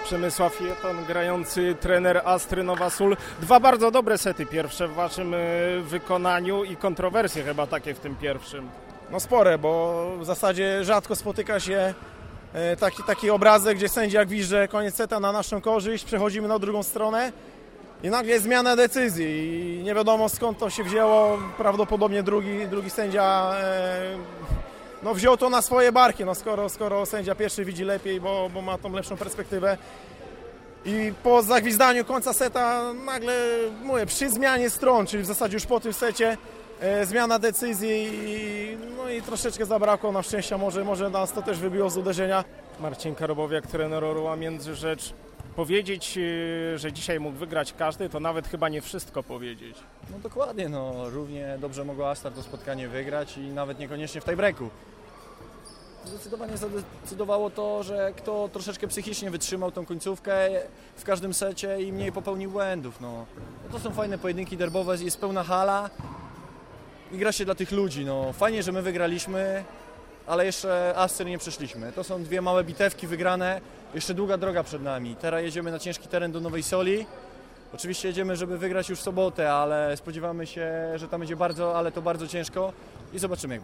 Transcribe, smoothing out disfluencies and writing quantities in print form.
Przemysław Jeton, grający trener Astry Nowa Sól. Dwa bardzo dobre sety pierwsze w waszym wykonaniu i kontrowersje chyba takie w tym pierwszym. No spore, bo w zasadzie rzadko spotyka się taki obrazek, gdzie sędzia gwizdże koniec seta na naszą korzyść, przechodzimy na drugą stronę i nagle jest zmiana decyzji i nie wiadomo skąd to się wzięło. Prawdopodobnie drugi sędzia wziął to na swoje barki, skoro sędzia pierwszy widzi lepiej, bo ma tą lepszą perspektywę. I po zagwizdaniu końca seta nagle, przy zmianie stron, czyli w zasadzie już po tym secie, zmiana decyzji i troszeczkę zabrakło nam szczęścia, może nas to też wybiło z uderzenia. Marcin Karobowiak, trener Orła Międzyrzecz. Powiedzieć, że dzisiaj mógł wygrać każdy, to nawet chyba nie wszystko powiedzieć. No dokładnie, równie dobrze mogła Astar to spotkanie wygrać i nawet niekoniecznie w tiebreaku. Zdecydowanie zadecydowało to, że kto troszeczkę psychicznie wytrzymał tą końcówkę w każdym secie i mniej popełnił błędów. To są fajne pojedynki derbowe, jest pełna hala i gra się dla tych ludzi. Fajnie, że my wygraliśmy, ale jeszcze Astry nie przeszliśmy. To są dwie małe bitewki wygrane, jeszcze długa droga przed nami. Teraz jedziemy na ciężki teren do Nowej Soli. Oczywiście jedziemy, żeby wygrać już w sobotę, ale spodziewamy się, że tam będzie bardzo ciężko i zobaczymy jak będzie.